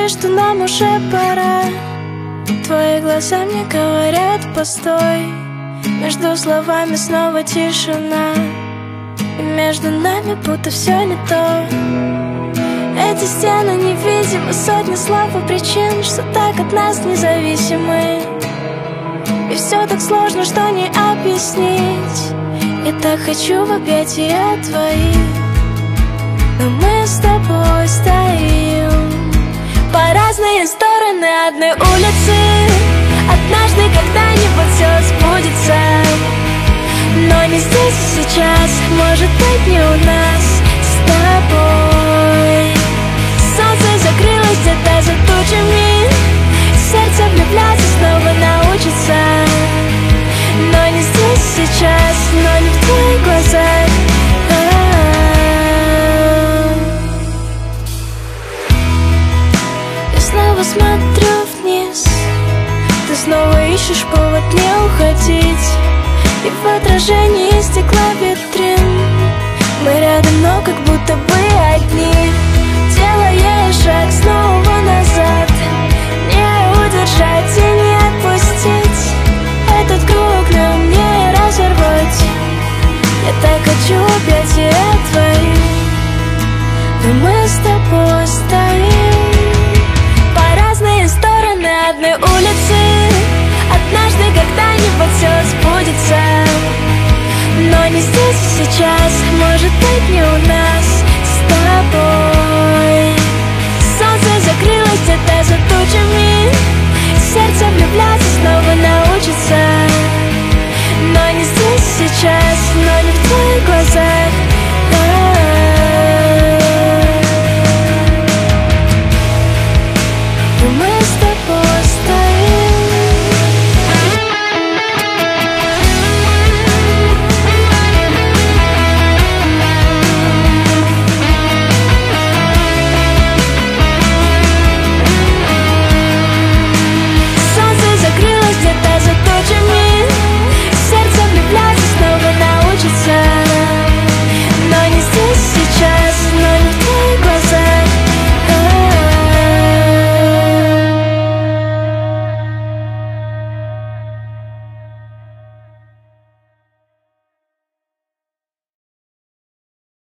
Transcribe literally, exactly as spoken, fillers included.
что нам уже пора. Твои глаза мне говорят постой. Между словами снова тишина, и между нами будто все не то. Эти стены невидимы, сотни слов и причин, что так от нас независимы. И все так сложно, что не объяснить. Я так хочу в объятия твои, но мы с тобой стоим по разные стороны одной улицы. Однажды когда-нибудь все сбудется, но не здесь и сейчас, может быть, не у нас с тобой. Солнце закрылось где-то за тучами, сердце влюбляться снова научится, но не здесь сейчас, но не в твоих глазах. Я снова смотрю вниз, ты снова ищешь повод не уходить, и в отражении стекла витрин мы рядом, но как будто бы одни. Делая шаг снова назад, не удержать и не отпустить этот круг нам не разорвать. Я так хочу объятия твои, но мы с тобой стоим по разные стороны одной улицы. Однажды когда-нибудь все сбудется, но не здесь и сейчас, может быть, не у нас с тобой.